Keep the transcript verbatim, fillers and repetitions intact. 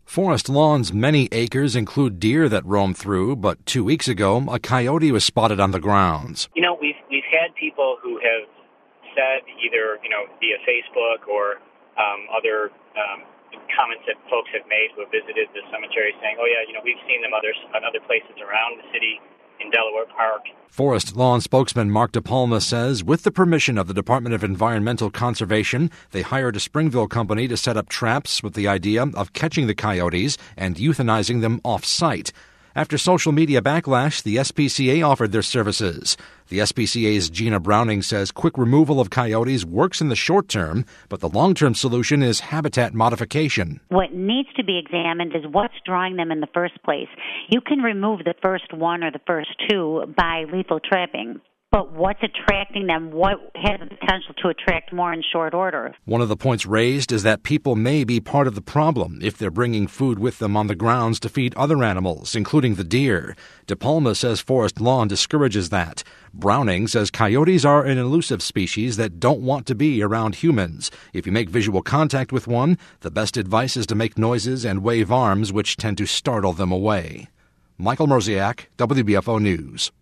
Forest Lawn's many acres include deer that roam through, but two weeks ago, a coyote was spotted on the grounds. You know, we've we've had people who have said either, you know, via Facebook or um, other um, comments that folks have made who have visited the cemetery saying, oh, yeah, you know, we've seen them others, on other places around the city in Delaware Park. Forest Lawn spokesman Mark DePalma says with the permission of the Department of Environmental Conservation, they hired a Springville company to set up traps with the idea of catching the coyotes and euthanizing them off-site. After social media backlash, the S P C A offered their services. The S P C A's Gina Browning says quick removal of coyotes works in the short term, but the long-term solution is habitat modification. What needs to be examined is what's drawing them in the first place. You can remove the first one or the first two by lethal trapping. But what's attracting them? What has the potential to attract more in short order? One of the points raised is that people may be part of the problem if they're bringing food with them on the grounds to feed other animals, including the deer. DePalma says Forest Lawn discourages that. Browning says coyotes are an elusive species that don't want to be around humans. If you make visual contact with one, the best advice is to make noises and wave arms, which tend to startle them away. Michael Mroziak, W B F O News.